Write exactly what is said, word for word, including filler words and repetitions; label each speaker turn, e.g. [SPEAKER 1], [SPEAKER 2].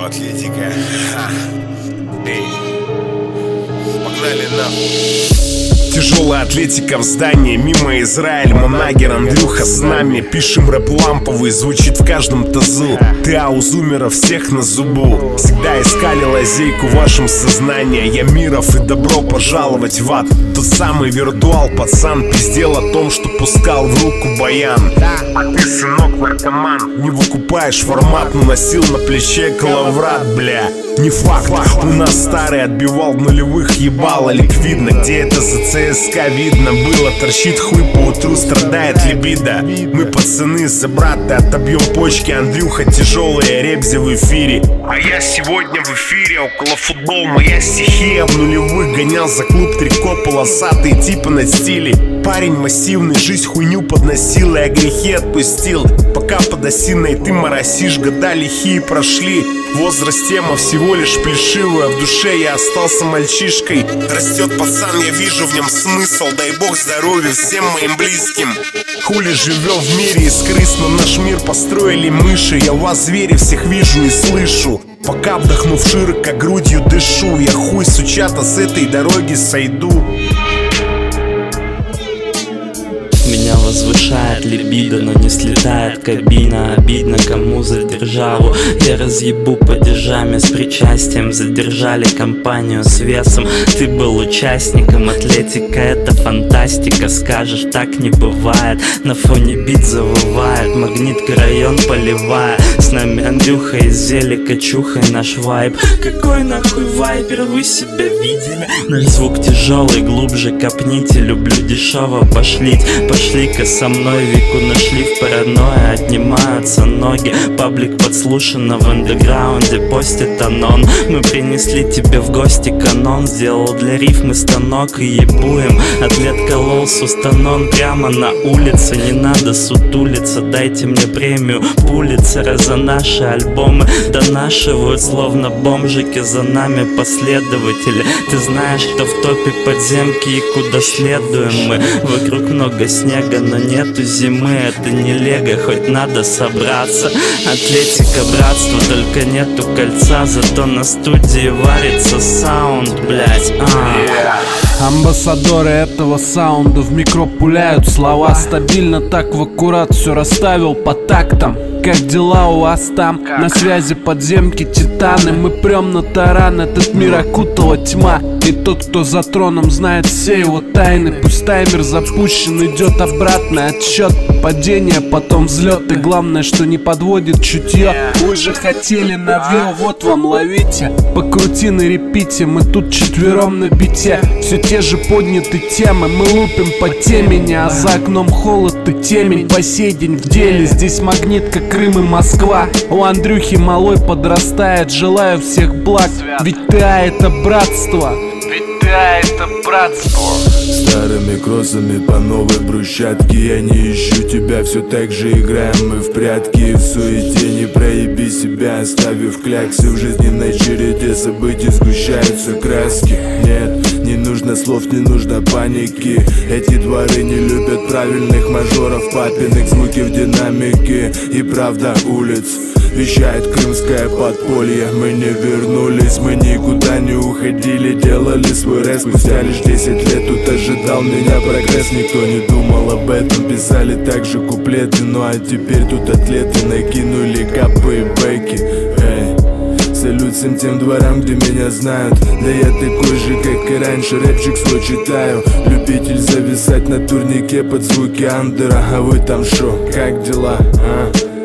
[SPEAKER 1] Атлетика. Эй, погнали нахуй. Тяжелая атлетика в здании, мимо Израиль, Манагер, Андрюха с нами. Пишем рэп ламповый, звучит в каждом тазу. Ты аузумеров всех на зубу. Всегда искали лазейку в вашем сознании. Я Миров и добро пожаловать в ад. Тот самый виртуал, пацан, пиздел о том, что пускал в руку баян. А ты, сынок, наркоман, не выкупаешь формат, но носил на плече коловрат, бля. Не факт, у нас старый отбивал в нулевых, ебало ликвидно. Где это за ЦСКА видно было? Торчит хуй по утру, страдает либидо. Мы пацаны за брата, отобьем почки. Андрюха тяжелые ребзи в эфире. А я сегодня в эфире, около футбол, моя стихия. В нулевых гонял за клуб трико, полосатые типа на стиле. Парень массивный, жизнь хуйню подносил и о грехе отпустил. Пока под осиной ты моросишь, года лихие прошли. Возраст тема всего лишь плешивая, в душе я остался мальчишкой. Растет пацан, я вижу в нем смысл, дай бог здоровья всем моим близким. Хули живем в мире из крыс, но наш мир построили мыши. Я вас, звери, всех вижу и слышу. Пока вдохнув широко грудью дышу, я хуй сучата с этой дороги сойду.
[SPEAKER 2] Меня возвышает либидо, но не слетает кабина. Обидно кому за державу. Я разъебу падежами с причастием. Задержали компанию с весом. Ты был участником, атлетика это фантастика. Скажешь, так не бывает. На фоне бит завывает, магнитка район поливая. С нами Андрюха из Зелика, чухай наш вайб. Какой нахуй вайбер, вы себя видели? Наш звук тяжелый, глубже копните. Люблю дешево пошлить. Пошли-ка со мной, Вику нашли в паранойе. Отнимаются ноги, паблик подслушано в андеграунде. Постит анон, мы принесли тебе в гости канон. Сделал для рифмы станок и ебуем. Атлет колол с устанон прямо на улице. Не надо сутулиться, дайте мне премию Пулитцера за наши альбомы. Донашивают словно бомжики, за нами последователи. Ты знаешь, кто в топе подземки и куда следуем мы. Вокруг много снега, но нету зимы. Это не лего, хоть надо собраться. Атлетика, братство, только нету кольца. Зато на студии варится саунд, блять. а.
[SPEAKER 3] Амбассадоры этого саунда в микро пуляют слова. Стабильно так в аккурат все расставил по тактам. Как дела у вас там? На связи подземки титаны. Мы прем на таран, этот мир окутала тьма. И тот, кто за троном, знает все его тайны. Пусть таймер запущен, идет обратный отсчет. Падение, потом взлет. И главное, что не подводит чутье. Вы же хотели навел, вот вам ловите. Покрути на репите, мы тут четвером на бите. Все те же подняты темы, мы лупим по темени. А за окном холод и темень, по сей день в деле. Здесь магнитка, Крым и Москва. У Андрюхи малой подрастает, желаю всех благ. Ведь ты а это братство. Ведь ты а это братство.
[SPEAKER 4] Старыми кроссами по новой брусчатке. Я не ищу тебя, все так же играем мы в прятки. И в суете не проеби себя, оставив кляксы. В жизненной череде событий сгущаются краски. Нет, не нужно слов, не нужно паники. Эти дворы не любят правильных мажоров, папиных, звуки в динамике. И правда улиц вещает крымское подполье. Мы не вернулись, мы никуда не уходили. Делали свой рэп спустя лишь десять лет. Тут ожидал меня прогресс, никто не думал об этом. Писали также куплеты, ну а теперь тут атлеты накинули капы и бэки. Эй, салют всем тем дворам, где меня знают. Да я такой же, как и раньше, рэпчик свой читаю. Любитель зависать на турнике под звуки андера. А вы там шо, как дела, а?